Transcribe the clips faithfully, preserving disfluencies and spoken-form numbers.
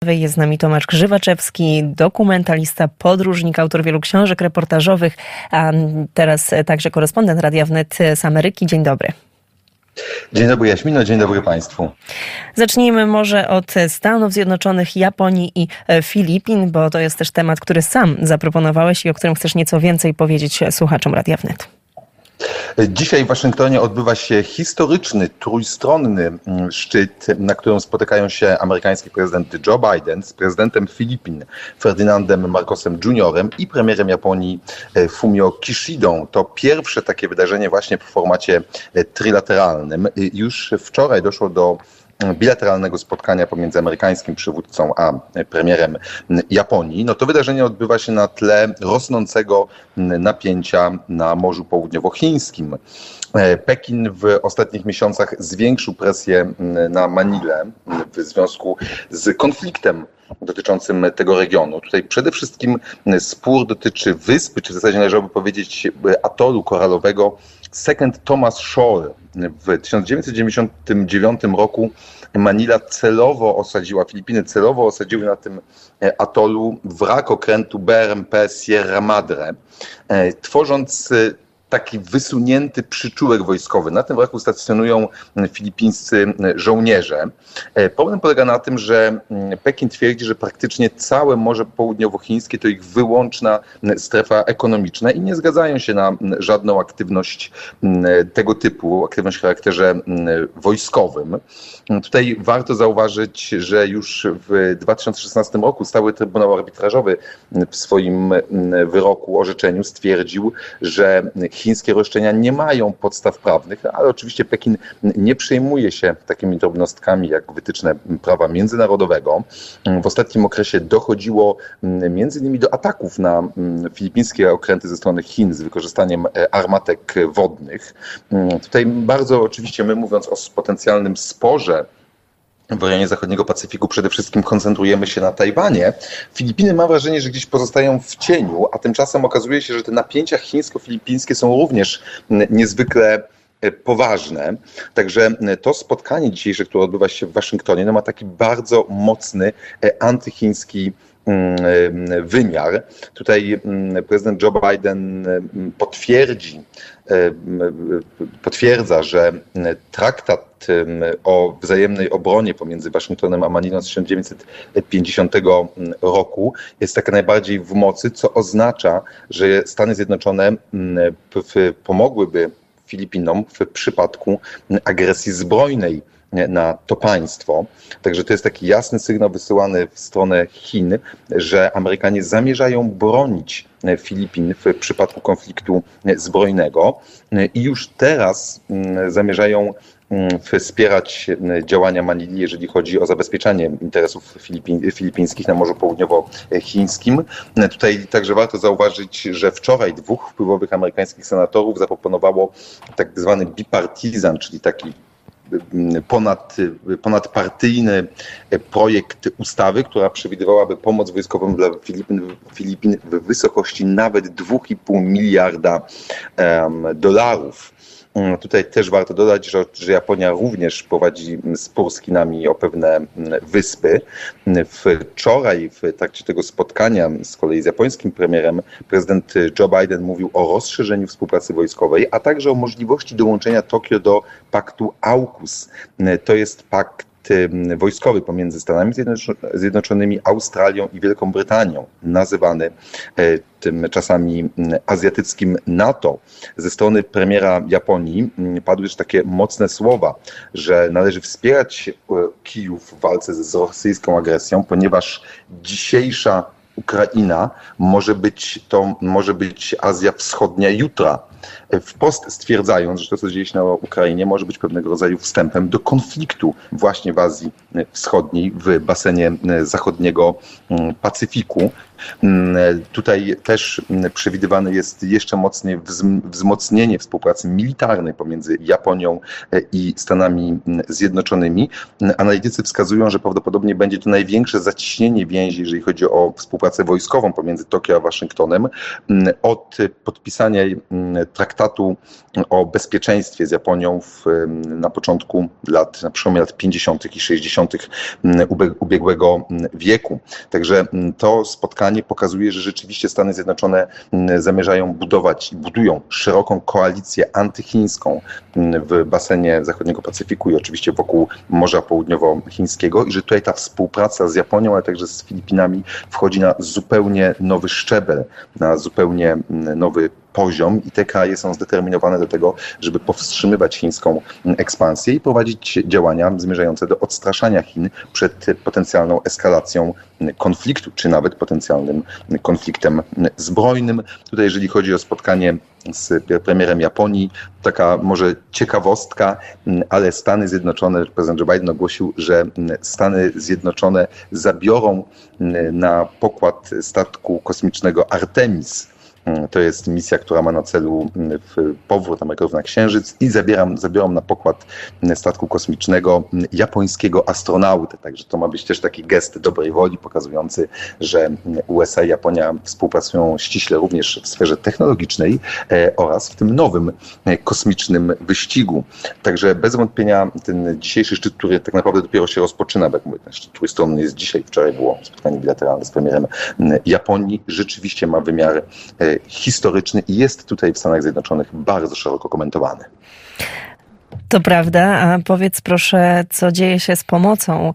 Jest z nami Tomasz Grzywaczewski, dokumentalista, podróżnik, autor wielu książek reportażowych, a teraz także korespondent Radia Wnet z Ameryki. Dzień dobry. Dzień dobry Jaśmino, dzień dobry Państwu. Zacznijmy może od Stanów Zjednoczonych, Japonii i Filipin, bo to jest też temat, który sam zaproponowałeś i o którym chcesz nieco więcej powiedzieć słuchaczom Radia Wnet. Dzisiaj w Waszyngtonie odbywa się historyczny, trójstronny szczyt, na którym spotykają się amerykański prezydent Joe Biden z prezydentem Filipin Ferdynandem Marcosem juniorem i premierem Japonii Fumio Kishidą. To pierwsze takie wydarzenie właśnie w formacie trilateralnym. Już wczoraj doszło do bilateralnego spotkania pomiędzy amerykańskim przywódcą a premierem Japonii. No to wydarzenie odbywa się na tle rosnącego napięcia na Morzu Południowochińskim. Pekin w ostatnich miesiącach zwiększył presję na Manilę w związku z konfliktem dotyczącym tego regionu. Tutaj przede wszystkim spór dotyczy wyspy, czy w zasadzie należałoby powiedzieć atolu koralowego Second Thomas Shoal. W tysiąc dziewięćset dziewięćdziesiątym dziewiątym roku Manila celowo osadziła, Filipiny celowo osadziły na tym atolu wrak okrętu B R M P Sierra Madre, tworząc taki wysunięty przyczółek wojskowy. Na tym wraku stacjonują filipińscy żołnierze. Problem polega na tym, że Pekin twierdzi, że praktycznie całe Morze Południowochińskie to ich wyłączna strefa ekonomiczna i nie zgadzają się na żadną aktywność tego typu, aktywność w charakterze wojskowym. Tutaj warto zauważyć, że już w dwa tysiące szesnastym roku Stały Trybunał Arbitrażowy w swoim wyroku, orzeczeniu stwierdził, że chińskie roszczenia nie mają podstaw prawnych, ale oczywiście Pekin nie przejmuje się takimi drobnostkami jak wytyczne prawa międzynarodowego. W ostatnim okresie dochodziło między innymi do ataków na filipińskie okręty ze strony Chin z wykorzystaniem armatek wodnych. Tutaj bardzo oczywiście my, mówiąc o potencjalnym sporze w rejonie zachodniego Pacyfiku, przede wszystkim koncentrujemy się na Tajwanie. Filipiny, mam wrażenie, że gdzieś pozostają w cieniu, a tymczasem okazuje się, że te napięcia chińsko-filipińskie są również niezwykle poważne. Także to spotkanie dzisiejsze, które odbywa się w Waszyngtonie, no ma taki bardzo mocny antychiński wymiar. Tutaj prezydent Joe Biden potwierdzi, potwierdza, że traktat o wzajemnej obronie pomiędzy Waszyngtonem a Manilą z tysiąc dziewięćset pięćdziesiątego roku jest taka najbardziej w mocy, co oznacza, że Stany Zjednoczone pomogłyby Filipinom w przypadku agresji zbrojnej na to państwo. Także to jest taki jasny sygnał wysyłany w stronę Chin, że Amerykanie zamierzają bronić Filipin w przypadku konfliktu zbrojnego i już teraz zamierzają wspierać działania Manili, jeżeli chodzi o zabezpieczanie interesów Filipin, filipińskich na Morzu Południowochińskim. Tutaj także warto zauważyć, że wczoraj dwóch wpływowych amerykańskich senatorów zaproponowało tak zwany bipartisan, czyli taki Ponad, ponadpartyjny projekt ustawy, która przewidywałaby pomoc wojskową dla Filipin, Filipin w wysokości nawet dwa i pół miliarda um, dolarów. Tutaj też warto dodać, że, że Japonia również prowadzi spór z Chinami o pewne wyspy. Wczoraj w trakcie tego spotkania z kolei z japońskim premierem prezydent Joe Biden mówił o rozszerzeniu współpracy wojskowej, a także o możliwości dołączenia Tokio do paktu AUKUS. To jest pakt wojskowy pomiędzy Stanami Zjednoczonymi, Australią i Wielką Brytanią, nazywany tym czasami azjatyckim NATO. Ze strony premiera Japonii padły już takie mocne słowa, że należy wspierać Kijów w walce z rosyjską agresją, ponieważ dzisiejsza Ukraina może być to może być Azja Wschodnia jutra. Wprost stwierdzając, że to, co dzieje się na Ukrainie, może być pewnego rodzaju wstępem do konfliktu właśnie w Azji Wschodniej, w basenie zachodniego Pacyfiku. Tutaj też przewidywane jest jeszcze mocniej wzmocnienie współpracy militarnej pomiędzy Japonią i Stanami Zjednoczonymi. Analitycy wskazują, że prawdopodobnie będzie to największe zacieśnienie więzi, jeżeli chodzi o współpracę wojskową pomiędzy Tokio a Waszyngtonem od podpisania traktatu o bezpieczeństwie z Japonią w, na początku lat, na przełomie lat pięćdziesiątych i sześćdziesiątych ubiegłego wieku. Także to spotkanie pokazuje, że rzeczywiście Stany Zjednoczone zamierzają budować i budują szeroką koalicję antychińską w basenie zachodniego Pacyfiku i oczywiście wokół Morza Południowochińskiego i że tutaj ta współpraca z Japonią, ale także z Filipinami wchodzi na zupełnie nowy szczebel, na zupełnie nowy poziom i te kraje są zdeterminowane do tego, żeby powstrzymywać chińską ekspansję i prowadzić działania zmierzające do odstraszania Chin przed potencjalną eskalacją konfliktu, czy nawet potencjalnym konfliktem zbrojnym. Tutaj jeżeli chodzi o spotkanie z premierem Japonii, taka może ciekawostka, ale Stany Zjednoczone, prezydent Joe Biden ogłosił, że Stany Zjednoczone zabiorą na pokład statku kosmicznego Artemis. To jest misja, która ma na celu powrót Amerykanów na Księżyc i zabieram, zabiorą na pokład statku kosmicznego japońskiego astronautę. Także to ma być też taki gest dobrej woli pokazujący, że U S A i Japonia współpracują ściśle również w sferze technologicznej oraz w tym nowym kosmicznym wyścigu. Także bez wątpienia ten dzisiejszy szczyt, który tak naprawdę dopiero się rozpoczyna, bo jak mówię, ten szczyt trójstronny jest dzisiaj, wczoraj było spotkanie bilateralne z premierem Japonii, rzeczywiście ma wymiar historyczny i jest tutaj w Stanach Zjednoczonych bardzo szeroko komentowany. To prawda, a powiedz proszę, co dzieje się z pomocą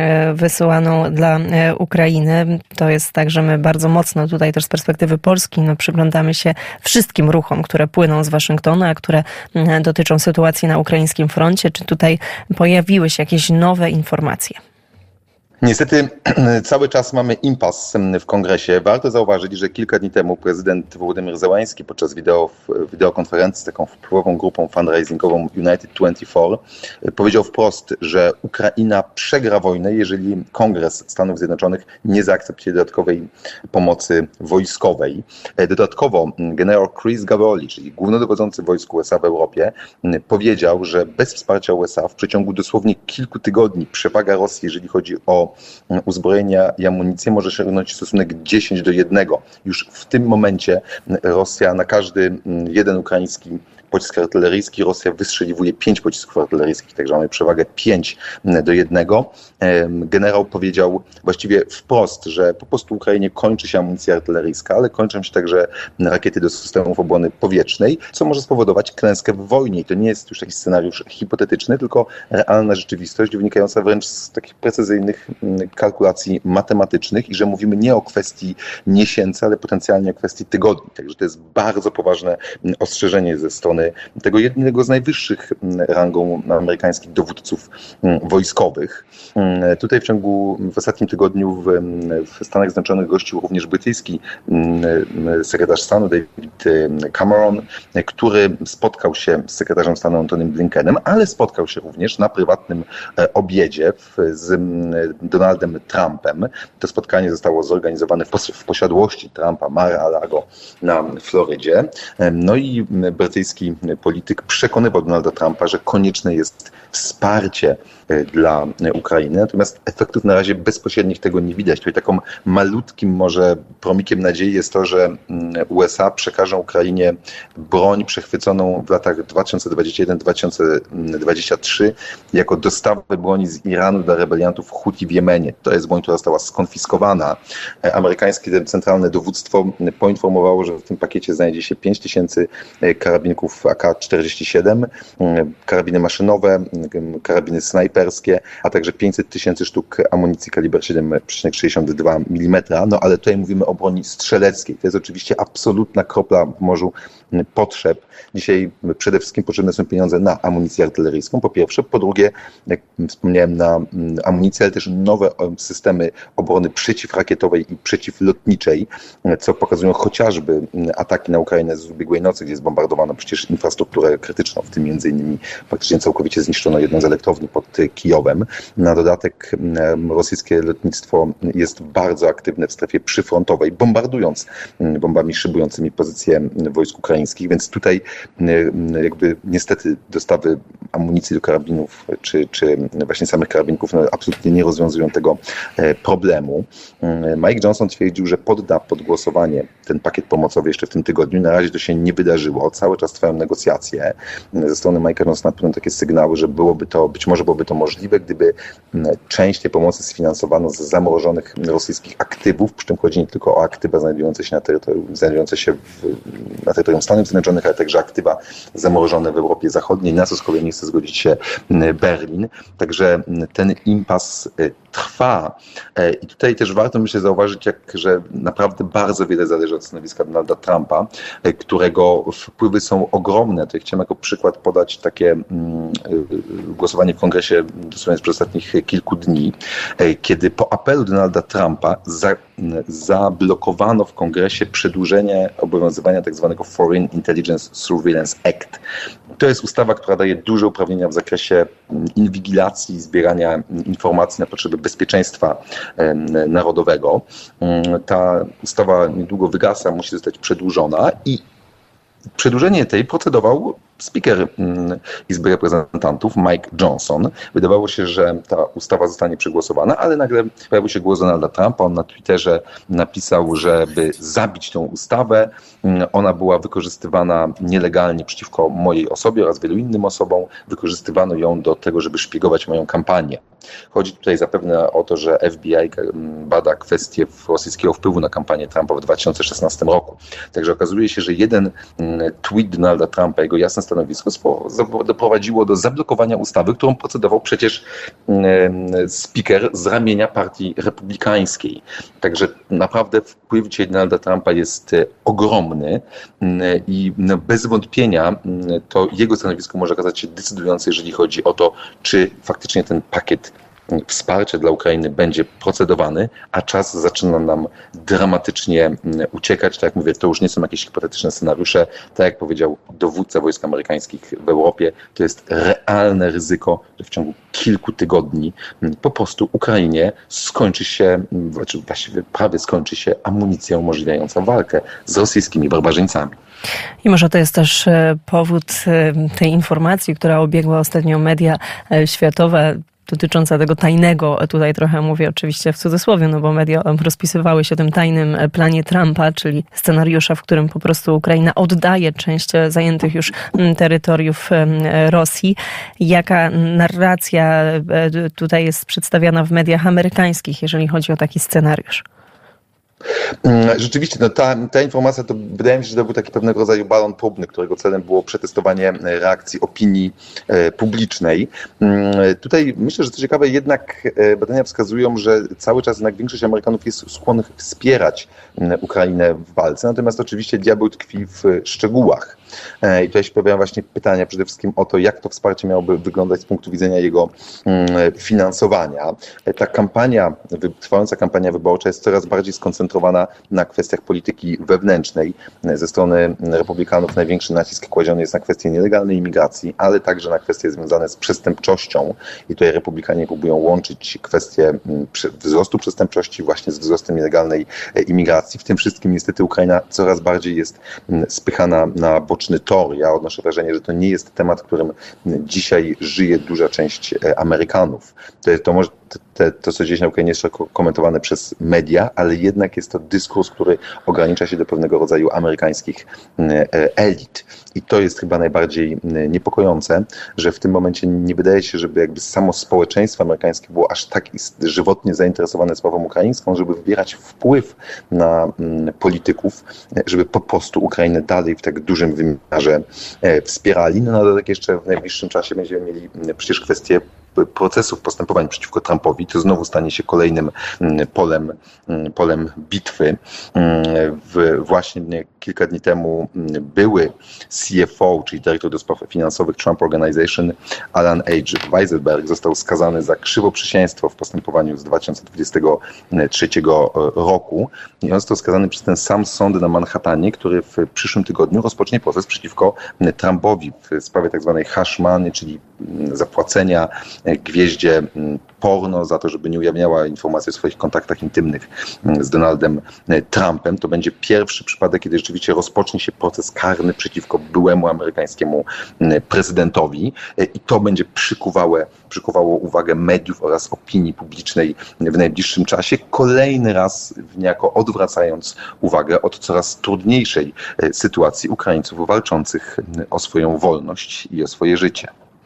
wysyłaną dla Ukrainy. To jest tak, że my bardzo mocno tutaj też z perspektywy Polski no, przyglądamy się wszystkim ruchom, które płyną z Waszyngtonu, a które dotyczą sytuacji na ukraińskim froncie. Czy tutaj pojawiły się jakieś nowe informacje? Niestety cały czas mamy impas w Kongresie. Warto zauważyć, że kilka dni temu prezydent Wołodymyr Zełański podczas wideo, wideokonferencji z taką wpływową grupą fundraisingową United dwadzieścia cztery powiedział wprost, że Ukraina przegra wojnę, jeżeli Kongres Stanów Zjednoczonych nie zaakceptuje dodatkowej pomocy wojskowej. Dodatkowo generał Chris Gavoli, czyli głównodowodzący wojsk U S A w Europie, powiedział, że bez wsparcia U S A w przeciągu dosłownie kilku tygodni przewaga Rosji, jeżeli chodzi o uzbrojenia i amunicję, może osiągnąć stosunek dziesięć do jednego. Już w tym momencie Rosja na każdy jeden ukraiński pocisk artyleryjski, Rosja wystrzeliwuje pięć pocisków artyleryjskich, także mamy przewagę pięć do jednego. Generał powiedział właściwie wprost, że po prostu Ukrainie kończy się amunicja artyleryjska, ale kończą się także rakiety do systemów obrony powietrznej, co może spowodować klęskę w wojnie. I to nie jest już taki scenariusz hipotetyczny, tylko realna rzeczywistość wynikająca wręcz z takich precyzyjnych kalkulacji matematycznych i że mówimy nie o kwestii miesięcy, ale potencjalnie o kwestii tygodni. Także to jest bardzo poważne ostrzeżenie ze strony tego jednego z najwyższych rangą amerykańskich dowódców wojskowych. Tutaj w ciągu, w ostatnim tygodniu w, w Stanach Zjednoczonych gościł również brytyjski sekretarz stanu David Cameron, który spotkał się z sekretarzem stanu Antonym Blinkenem, ale spotkał się również na prywatnym obiedzie z Donaldem Trumpem. To spotkanie zostało zorganizowane w, pos- w posiadłości Trumpa, Mar-a-Lago na Florydzie. No i brytyjski polityk przekonywał Donalda Trumpa, że konieczne jest wsparcie dla Ukrainy, natomiast efektów na razie bezpośrednich tego nie widać. Tutaj taką malutkim może promikiem nadziei jest to, że U S A przekażą Ukrainie broń przechwyconą w latach dwa tysiące dwudziestym pierwszym do dwa tysiące dwudziestego trzeciego jako dostawę broni z Iranu dla rebeliantów Huti w Jemenie. To jest broń, która została skonfiskowana. Amerykańskie centralne dowództwo poinformowało, że w tym pakiecie znajdzie się pięć tysięcy karabinków A K czterdzieści siedem, karabiny maszynowe, karabiny snajperskie, a także pięćset tysięcy sztuk amunicji kaliber siedem przecinek sześćdziesiąt dwa milimetra. No ale tutaj mówimy o broni strzeleckiej. To jest oczywiście absolutna kropla w morzu potrzeb. Dzisiaj przede wszystkim potrzebne są pieniądze na amunicję artyleryjską, po pierwsze. Po drugie, jak wspomniałem, na amunicję, ale też nowe systemy obrony przeciwrakietowej i przeciwlotniczej, co pokazują chociażby ataki na Ukrainę z ubiegłej nocy, gdzie zbombardowano przecież również infrastrukturę krytyczną, w tym między innymi praktycznie całkowicie zniszczono jedną z elektrowni pod Kijowem. Na dodatek rosyjskie lotnictwo jest bardzo aktywne w strefie przyfrontowej, bombardując bombami szybującymi pozycje wojsk ukraińskich, więc tutaj jakby niestety dostawy amunicji do karabinów, czy, czy właśnie samych karabinków no, absolutnie nie rozwiązują tego problemu. Mike Johnson twierdził, że podda pod głosowanie ten pakiet pomocowy jeszcze w tym tygodniu. Na razie to się nie wydarzyło. Cały czas trwają negocjacje. Ze strony Mike'a Johnsona płyną takie sygnały, że byłoby to, być może byłoby to możliwe, gdyby część tej pomocy sfinansowano z zamrożonych rosyjskich aktywów, przy czym chodzi nie tylko o aktywa znajdujące się na terytorium, znajdujące się w, na terytorium Stanów Zjednoczonych, ale także aktywa zamrożone w Europie Zachodniej, na co z kolei nie chce zgodzić się Berlin. Także ten impas trwa. I tutaj też warto, myślę, zauważyć, jak, że naprawdę bardzo wiele zależy od stanowiska Donalda Trumpa, którego wpływy są ogromne. To chciałem jako przykład podać takie głosowanie w Kongresie dosłownie przez ostatnich kilku dni, kiedy po apelu Donalda Trumpa za, zablokowano w Kongresie przedłużenie obowiązywania tak zwanego Foreign Intelligence Surveillance Act. To jest ustawa, która daje duże uprawnienia w zakresie inwigilacji, zbierania informacji na potrzeby bezpieczeństwa narodowego. Ta ustawa niedługo wygasa, musi zostać przedłużona i przedłużenie tej procedował speaker Izby Reprezentantów Mike Johnson. Wydawało się, że ta ustawa zostanie przegłosowana, ale nagle pojawił się głos Donalda Trumpa. On na Twitterze napisał, żeby zabić tę ustawę. Ona była wykorzystywana nielegalnie przeciwko mojej osobie oraz wielu innym osobom. Wykorzystywano ją do tego, żeby szpiegować moją kampanię. Chodzi tutaj zapewne o to, że F B I bada kwestię rosyjskiego wpływu na kampanię Trumpa w dwa tysiące szesnastym roku. Także okazuje się, że jeden tweet Donalda Trumpa, jego jasne stanowisko doprowadziło do zablokowania ustawy, którą procedował przecież speaker z ramienia partii republikańskiej. Także naprawdę wpływ dzisiaj Donalda Trumpa jest ogromny i bez wątpienia to jego stanowisko może okazać się decydujące, jeżeli chodzi o to, czy faktycznie ten pakiet wsparcie dla Ukrainy będzie procedowany, a czas zaczyna nam dramatycznie uciekać. Tak jak mówię, to już nie są jakieś hipotetyczne scenariusze. Tak jak powiedział dowódca wojsk amerykańskich w Europie, to jest realne ryzyko, że w ciągu kilku tygodni po prostu Ukrainie skończy się, właściwie prawie skończy się amunicja umożliwiająca walkę z rosyjskimi barbarzyńcami. I może to jest też powód tej informacji, która obiegła ostatnio media światowe, dotycząca tego tajnego, tutaj trochę mówię oczywiście w cudzysłowie, no bo media rozpisywały się o tym tajnym planie Trumpa, czyli scenariusza, w którym po prostu Ukraina oddaje część zajętych już terytoriów Rosji. Jaka narracja tutaj jest przedstawiana w mediach amerykańskich, jeżeli chodzi o taki scenariusz? Rzeczywiście, no ta, ta informacja to wydaje mi się, że to był taki pewnego rodzaju balon próbny, którego celem było przetestowanie reakcji opinii publicznej. Tutaj myślę, że co ciekawe, jednak badania wskazują, że cały czas jednak większość Amerykanów jest skłonnych wspierać Ukrainę w walce, natomiast oczywiście diabeł tkwi w szczegółach. I tutaj się pojawiają właśnie pytania przede wszystkim o to, jak to wsparcie miałoby wyglądać z punktu widzenia jego finansowania. Ta kampania, trwająca kampania wyborcza jest coraz bardziej skoncentrowana na kwestiach polityki wewnętrznej. Ze strony republikanów największy nacisk kładziony jest na kwestie nielegalnej imigracji, ale także na kwestie związane z przestępczością. I tutaj republikanie próbują łączyć kwestie wzrostu przestępczości właśnie z wzrostem nielegalnej imigracji. W tym wszystkim niestety Ukraina coraz bardziej jest spychana na boczny tor. Ja odnoszę wrażenie, że to nie jest temat, którym dzisiaj żyje duża część Amerykanów. To, to może te, to, co dzieje się na Ukrainie, jest szeroko komentowane przez media, ale jednak jest to dyskurs, który ogranicza się do pewnego rodzaju amerykańskich elit. I to jest chyba najbardziej niepokojące, że w tym momencie nie wydaje się, żeby jakby samo społeczeństwo amerykańskie było aż tak żywotnie zainteresowane sprawą ukraińską, żeby wywierać wpływ na polityków, żeby po prostu Ukrainę dalej w tak dużym wymiarze wspierali. No na dodatek jeszcze w najbliższym czasie będziemy mieli przecież kwestię procesów, postępowań przeciwko Trumpowi, to znowu stanie się kolejnym polem, polem bitwy. W, właśnie kilka dni temu były C F O, czyli dyrektor do spraw finansowych Trump Organization, Alan H. Weisselberg, został skazany za krzywoprzysięstwo w postępowaniu z dwa tysiące dwudziestego trzeciego roku. I on został skazany przez ten sam sąd na Manhattanie, który w przyszłym tygodniu rozpocznie proces przeciwko Trumpowi w sprawie tak zwanej hush money, czyli zapłacenia gwieździe porno za to, żeby nie ujawniała informacji o swoich kontaktach intymnych z Donaldem Trumpem. To będzie pierwszy przypadek, kiedy rzeczywiście rozpocznie się proces karny przeciwko byłemu amerykańskiemu prezydentowi i to będzie przykuwało, przykuwało uwagę mediów oraz opinii publicznej w najbliższym czasie, kolejny raz niejako odwracając uwagę od coraz trudniejszej sytuacji Ukraińców walczących o swoją wolność i o swoje życie.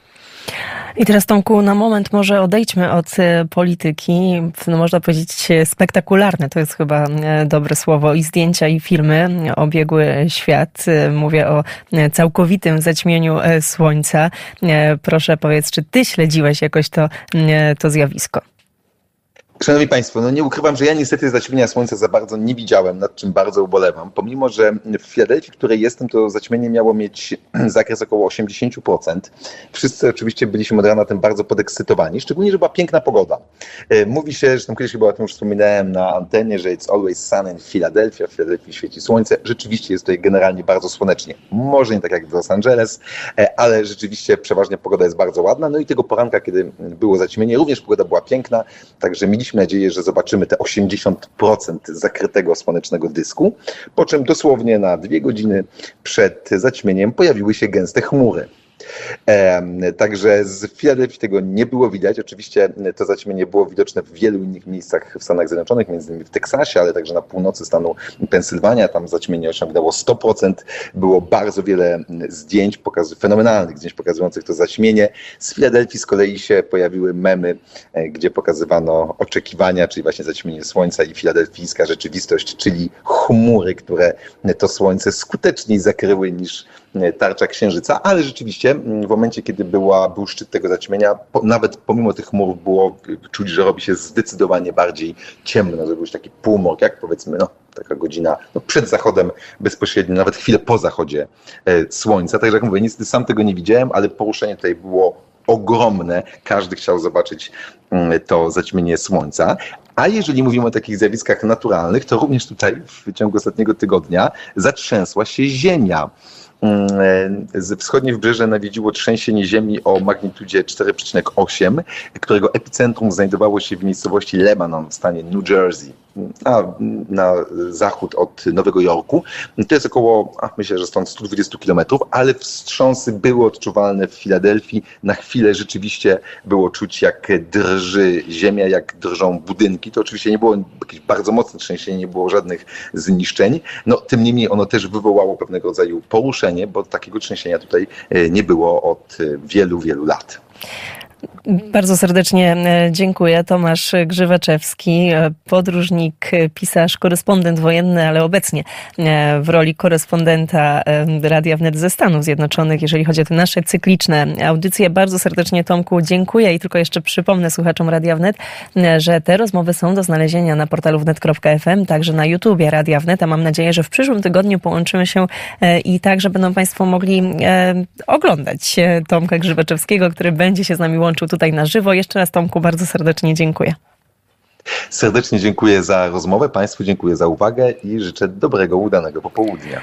I teraz, Tomku, na moment może odejdźmy od polityki, no można powiedzieć spektakularne, to jest chyba dobre słowo, i zdjęcia, i filmy obiegły świat. Mówię o całkowitym zaćmieniu słońca. Proszę powiedz, czy ty śledziłeś jakoś to, to zjawisko? Szanowni Państwo, no nie ukrywam, że ja niestety zaćmienia słońca za bardzo nie widziałem, nad czym bardzo ubolewam. Pomimo, że w Filadelfii, w której jestem, to zaćmienie miało mieć zakres około osiemdziesiąt procent. Wszyscy oczywiście byliśmy od rana tym bardzo podekscytowani, szczególnie, że była piękna pogoda. Mówi się, że tam kiedyś chyba o tym już wspominałem na antenie, że it's always sun in Philadelphia, w Filadelfii świeci słońce. Rzeczywiście jest tutaj generalnie bardzo słonecznie. Może nie tak jak w Los Angeles, ale rzeczywiście przeważnie pogoda jest bardzo ładna. No i tego poranka, kiedy było zaćmienie, również pogoda była piękna, także mieliśmy nadzieję, że zobaczymy te osiemdziesiąt procent zakrytego słonecznego dysku, po czym dosłownie na dwie godziny przed zaćmieniem pojawiły się gęste chmury. E, także z Filadelfii tego nie było widać. Oczywiście to zaćmienie było widoczne w wielu innych miejscach w Stanach Zjednoczonych, między innymi w Teksasie, ale także na północy stanu Pensylwania. Tam zaćmienie osiągnęło sto procent. Było bardzo wiele zdjęć, pokaz- fenomenalnych zdjęć pokazujących to zaćmienie. Z Filadelfii z kolei się pojawiły memy, gdzie pokazywano oczekiwania, czyli właśnie zaćmienie słońca i filadelfijska rzeczywistość, czyli chmury, które to słońce skuteczniej zakryły niż tarcza księżyca, ale rzeczywiście w momencie, kiedy była, był szczyt tego zaćmienia, po, nawet pomimo tych chmur było czuć, że robi się zdecydowanie bardziej ciemno, że był taki półmrok, jak powiedzmy, no taka godzina no, przed zachodem bezpośrednio, nawet chwilę po zachodzie e, słońca. Także jak mówię, niestety sam tego nie widziałem, ale poruszenie tutaj było ogromne. Każdy chciał zobaczyć mm, to zaćmienie słońca. A jeżeli mówimy o takich zjawiskach naturalnych, to również tutaj w ciągu ostatniego tygodnia zatrzęsła się Ziemia. Z wschodniej wybrzeże nawiedziło trzęsienie ziemi o magnitudzie cztery przecinek osiem, którego epicentrum znajdowało się w miejscowości Lebanon w stanie New Jersey, a na zachód od Nowego Jorku. To jest około, a myślę, że stąd sto dwadzieścia kilometrów, ale wstrząsy były odczuwalne w Filadelfii. Na chwilę rzeczywiście było czuć, jak drży ziemia, jak drżą budynki. To oczywiście nie było jakieś bardzo mocne trzęsienie, nie było żadnych zniszczeń. No, tym niemniej ono też wywołało pewnego rodzaju poruszenie, bo takiego trzęsienia tutaj nie było od wielu, wielu lat. Bardzo serdecznie dziękuję. Tomasz Grzywaczewski, podróżnik, pisarz, korespondent wojenny, ale obecnie w roli korespondenta Radia Wnet ze Stanów Zjednoczonych, jeżeli chodzi o te nasze cykliczne audycje. Bardzo serdecznie, Tomku, dziękuję i tylko jeszcze przypomnę słuchaczom Radia Wnet, że te rozmowy są do znalezienia na portalu wnet kropka ef em, także na YouTubie Radia Wnet, a mam nadzieję, że w przyszłym tygodniu połączymy się i także będą Państwo mogli oglądać Tomka Grzywaczewskiego, który będzie się z nami łączył tutaj na żywo. Jeszcze raz, Tomku, bardzo serdecznie dziękuję. Serdecznie dziękuję za rozmowę, Państwu dziękuję za uwagę i życzę dobrego, udanego popołudnia.